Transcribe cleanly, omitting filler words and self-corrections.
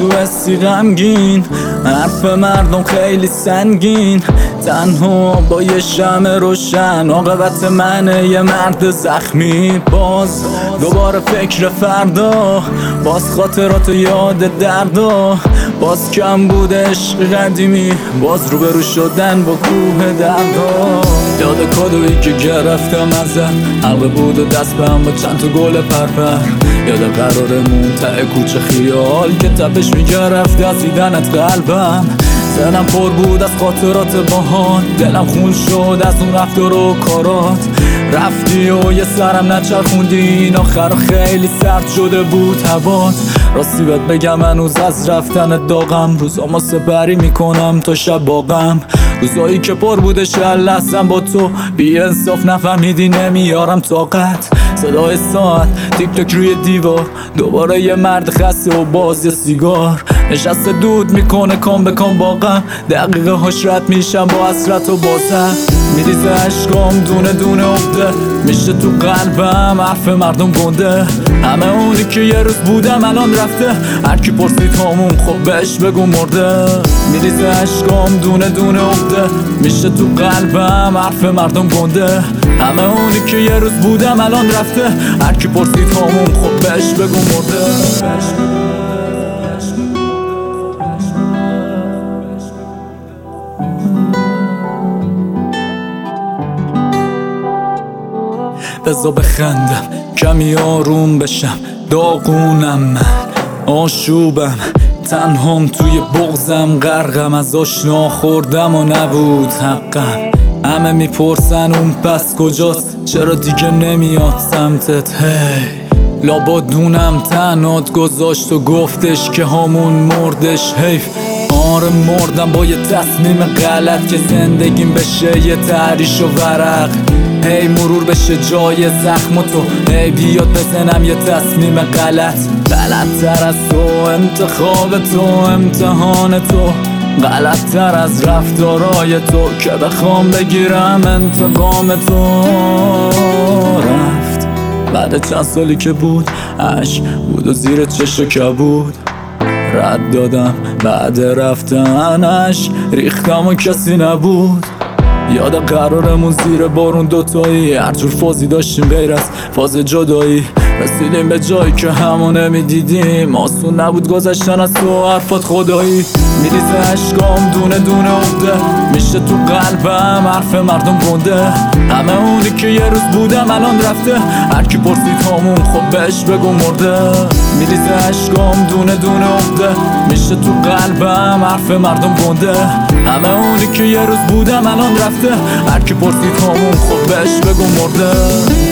تو حسی غمگین، حرف مردم خیلی سنگین، تنها با یه شمع روشن. عاقبت منه یه مرد زخمی، باز دوباره فکر فردا، باز خاطرات یاد دردا، باز کم بود عشق قدیمی، باز روبرو شدن با کوه دردا. یاد کادویی که گرفتم ازت، حلقه بود و دست بهم با چند تا گل پرپر. یاد قرارمون ته کوچه خیال که تپش میگرفت از دیدنت قلبم. دلم پر بود از خاطرات باهات، دلم خون شد از اون رفتار و کارات. رفتی و یه سرم نچرخوندی، این آخر خیلی سرد شده بود هوات. راستی بهت بگم هنوز از رفتن داغم، روزامو سپری میکنم تا شب باغم. روزایی که پر بوده شلستم با تو، بی انصاف نفهمیدی نمیارم طاقت. صدای ساعت تیک تک روی دیوار، دوباره یه مرد خسته و باز یه سیگار نشسته دود میکنه کام به کام با غم. دقیقه هاش رد میشم با حسرت و بازم، میریزه عشقام دونه دونه افته، میشه تو قلبم حرف مردم گنده. همه اونی که یه روز بودم الان رفته، هر کی پرسید همون خب بهش بگو مرده. میریزه عشقام دونه دونه افته، میشه تو قلبم حرف مردم گنده. همه اونی که یه روز بودم الان رفته، هر کی پرسید همون خب بهش بگو مرده. بذار بخندم کمی آروم بشم، داغونم من آشوبم، تنهام توی بغزم غرقم، از آشنا خوردم و نبود حقم. همه میپرسن اون پس کجاست، چرا دیگه نمیاد سمتت. هی لابادونم تنات گذاشت و گفتش که همون مردش. حیف آره مردم با یه تصمیم غلط، که زندگیم بشه یه تحریش و ورق. هی مرور بشه جای زخم و تو، هی بیاد بزنم یه تصمیم غلط. غلط‌تر از تو انتخاب تو، امتحان تو غلط‌تر از رفتارای تو، که بخوام بگیرم انتقام تو. رفت بعد چند سالی که بود، عشق بود و زیر چشم کبود. رد دادم بعد رفتنش، ریختم و کسی نبود. یاد قرارمون زیر بارون دوتایی، هر جور فازی داشتیم غیر از فاز جدایی. رسیدیم به جایی که همو نمیدیدیم، آسون نبود گذشتن از تو حرفات خدایی. میریزه عشقام دونه دونه افته، میشه تو قلبم حرف مردم گنده. همه اونی که یه روز بودم الان رفته، هر کی پرسید همون خب بهش بگو مرده. میریزه عشقام دونه دونه افته، میشه تو قلبم حرف مردم گنده. همه اونی که یه روز بودم الان رفته، هر کی پرسید همون خب بهش بگو مرده.